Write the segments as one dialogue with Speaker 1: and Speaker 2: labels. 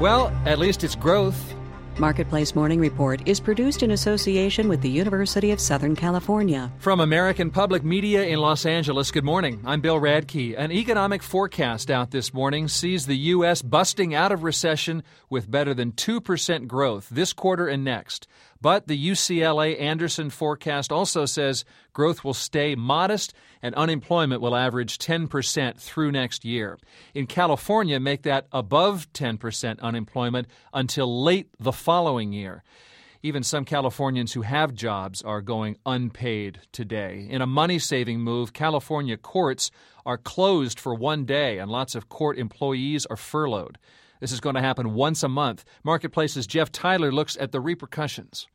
Speaker 1: Well, at least it's growth.
Speaker 2: Marketplace Morning Report is produced in association with the University of Southern California.
Speaker 1: From American Public Media in Los Angeles, good morning. I'm Bill Radke. An economic forecast out this morning sees the U.S. busting out of recession with better than 2% growth this quarter and next. But the UCLA Anderson forecast also says growth will stay modest and unemployment will average 10% through next year. In California, make that above 10% unemployment until late the following year. Even some Californians who have jobs are going unpaid today. In a money-saving move, California courts are closed for one day and lots of court employees are furloughed. This is going to happen once a month. Marketplace's Jeff Tyler looks at the repercussions.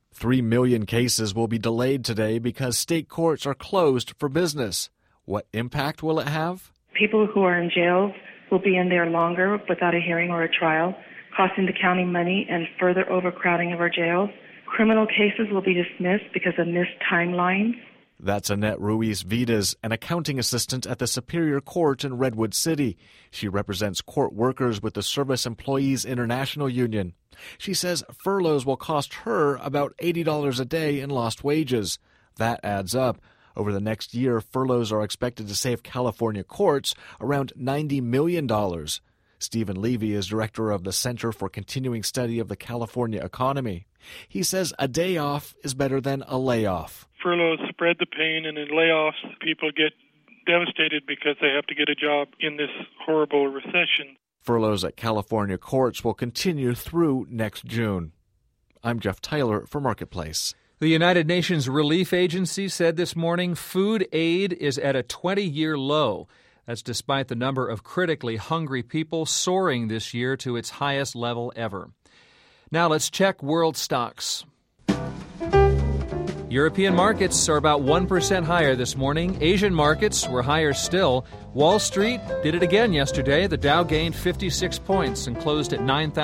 Speaker 3: 3 million cases will be delayed today because state courts are closed for business. What impact will it have?
Speaker 4: People who are in jails will be in there longer without a hearing or a trial, costing the county money and further overcrowding of our jails. Criminal cases will be dismissed because of missed timelines.
Speaker 3: That's Annette Ruiz-Vidas, an accounting assistant at the Superior Court in Redwood City. She represents court workers with the Service Employees International Union. She says furloughs will cost her about $80 a day in lost wages. That adds up. Over the next year, furloughs are expected to save California courts around $90 million. Stephen Levy is director of the Center for Continuing Study of the California Economy. He says a day off is better than a layoff.
Speaker 5: Furloughs spread the pain, and in layoffs, people get devastated because they have to get a job in this horrible recession.
Speaker 3: Furloughs at California courts will continue through next June. I'm Jeff Tyler for Marketplace.
Speaker 1: The United Nations Relief Agency said this morning food aid is at a 20-year low. That's despite the number of critically hungry people soaring this year to its highest level ever. Now let's check world stocks. European markets are about 1% higher this morning. Asian markets were higher still. Wall Street did it again yesterday. The Dow gained 56 points and closed at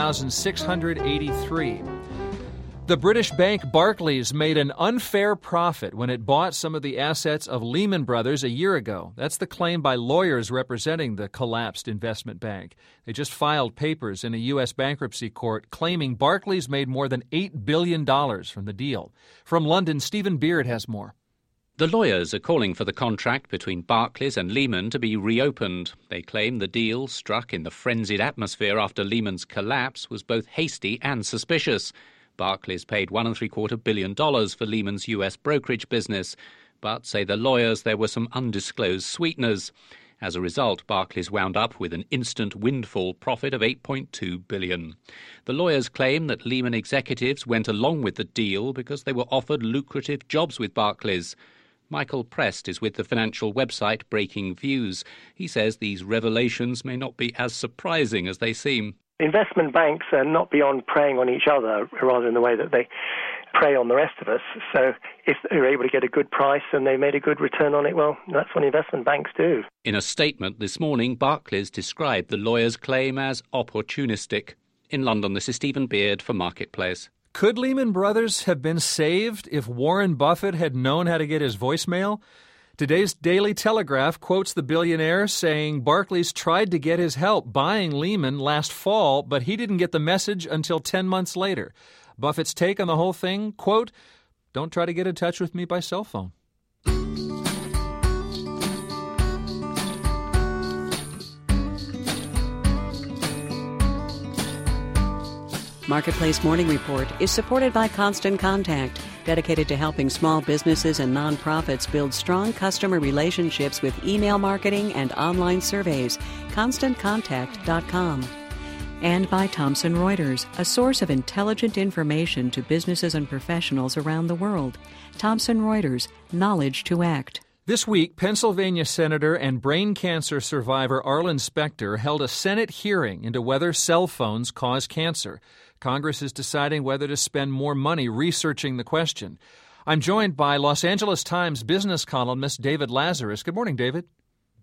Speaker 1: 9,683. The British bank Barclays made an unfair profit when it bought some of the assets of Lehman Brothers a year ago. That's the claim by lawyers representing the collapsed investment bank. They just filed papers in a U.S. bankruptcy court claiming Barclays made more than $8 billion from the deal. From London, Stephen Beard has more.
Speaker 6: The lawyers are calling for the contract between Barclays and Lehman to be reopened. They claim the deal, struck in the frenzied atmosphere after Lehman's collapse, was both hasty and suspicious. Barclays paid $1.75 billion for Lehman's U.S. brokerage business, but say the lawyers there were some undisclosed sweeteners. As a result, Barclays wound up with an instant windfall profit of $8.2 billion. The lawyers claim that Lehman executives went along with the deal because they were offered lucrative jobs with Barclays. Michael Prest is with the financial website Breaking Views. He says these revelations may not be as surprising as they seem.
Speaker 7: Investment banks are not beyond preying on each other, rather in the way that they prey on the rest of us. So if they're able to get a good price and they made a good return on it, well, that's what investment banks do.
Speaker 6: In a statement this morning, Barclays described the lawyers' claim as opportunistic. In London, this is Stephen Beard for Marketplace.
Speaker 1: Could Lehman Brothers have been saved if Warren Buffett had known how to get his voicemail? Today's Daily Telegraph quotes the billionaire saying Barclays tried to get his help buying Lehman last fall, but he didn't get the message until 10 months later. Buffett's take on the whole thing, quote, "Don't try to get in touch with me by cell phone."
Speaker 2: Marketplace Morning Report is supported by Constant Contact, dedicated to helping small businesses and nonprofits build strong customer relationships with email marketing and online surveys. ConstantContact.com. And by Thomson Reuters, a source of intelligent information to businesses and professionals around the world. Thomson Reuters, knowledge to act.
Speaker 1: This week, Pennsylvania Senator and brain cancer survivor Arlen Specter held a Senate hearing into whether cell phones cause cancer. Congress is deciding whether to spend more money researching the question. I'm joined by Los Angeles Times business columnist David Lazarus. Good morning, David.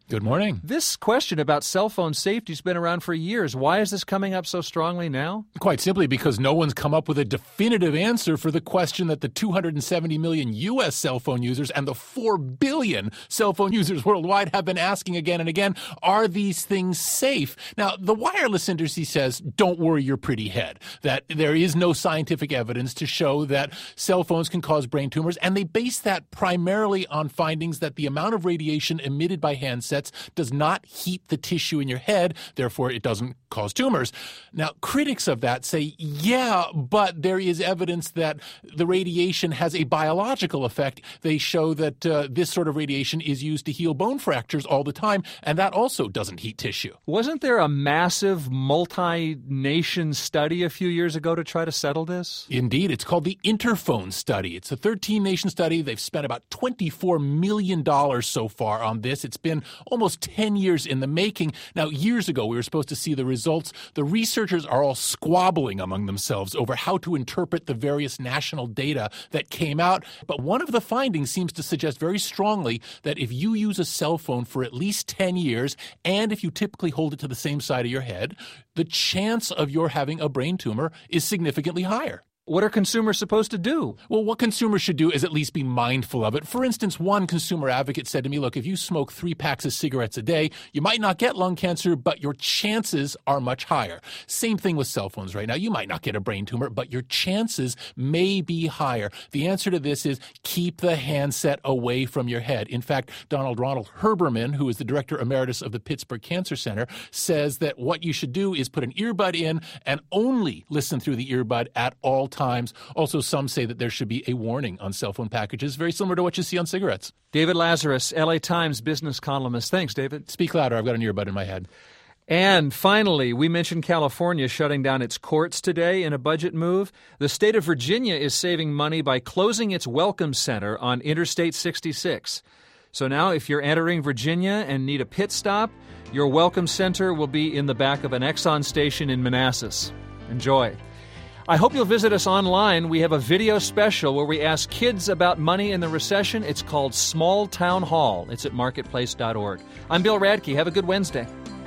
Speaker 8: Good morning.
Speaker 1: This question about cell phone safety has been around for years. Why is this coming up so strongly now?
Speaker 8: Quite simply because no one's come up with a definitive answer for the question that the 270 million U.S. cell phone users and the 4 billion cell phone users worldwide have been asking again and again, are these things safe? Now, the wireless industry says, don't worry your pretty head, that there is no scientific evidence to show that cell phones can cause brain tumors, and they base that primarily on findings that the amount of radiation emitted by handsets does not heat the tissue in your head, therefore it doesn't cause tumors. Now, critics of that say, yeah, but there is evidence that the radiation has a biological effect. They show that this sort of radiation is used to heal bone fractures all the time, and that also doesn't heat tissue.
Speaker 1: Wasn't there a massive multi-nation study a few years ago to try to settle this?
Speaker 8: Indeed. It's called the Interphone study. It's a 13-nation study. They've spent about $24 million so far on this. It's been almost 10 years in the making. Now, years ago, we were supposed to see the results. The researchers are all squabbling among themselves over how to interpret the various national data that came out. But one of the findings seems to suggest very strongly that if you use a cell phone for at least 10 years, and if you typically hold it to the same side of your head, the chance of your having a brain tumor is significantly higher.
Speaker 1: What are consumers supposed to do?
Speaker 8: Well, what consumers should do is at least be mindful of it. For instance, one consumer advocate said to me, look, if you smoke 3 packs of cigarettes a day, you might not get lung cancer, but your chances are much higher. Same thing with cell phones right now. You might not get a brain tumor, but your chances may be higher. The answer to this is keep the handset away from your head. In fact, Ronald Herbermann, who is the director emeritus of the Pittsburgh Cancer Center, says that what you should do is put an earbud in and only listen through the earbud at all times. Also, some say that there should be a warning on cell phone packages, very similar to what you see on cigarettes.
Speaker 1: David Lazarus, LA Times business columnist. Thanks, David.
Speaker 8: Speak louder. I've got an earbud in my head.
Speaker 1: And finally, we mentioned California shutting down its courts today in a budget move. The state of Virginia is saving money by closing its Welcome Center on Interstate 66. So now if you're entering Virginia and need a pit stop, your Welcome Center will be in the back of an Exxon station in Manassas. Enjoy. I hope you'll visit us online. We have a video special where we ask kids about money in the recession. It's called Small Town Hall. It's at marketplace.org. I'm Bill Radke. Have a good Wednesday.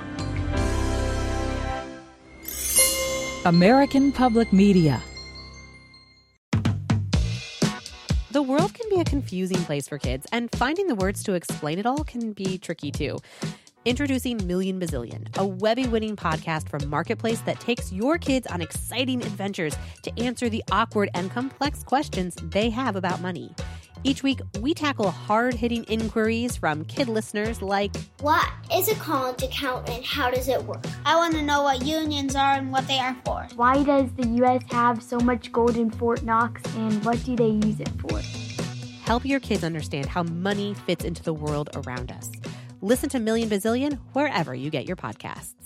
Speaker 9: American Public Media.
Speaker 10: The world can be a confusing place for kids, and finding the words to explain it all can be tricky too. Introducing Million Bazillion, a Webby-winning podcast from Marketplace that takes your kids on exciting adventures to answer the awkward and complex questions they have about money. Each week, we tackle hard-hitting inquiries from kid listeners like,
Speaker 11: what is a college account and how does it work? I want to know what unions are and what they are for.
Speaker 12: Why does the U.S. have so much gold in Fort Knox and what do they use it for?
Speaker 10: Help your kids understand how money fits into the world around us. Listen to Million Bazillion wherever you get your podcasts.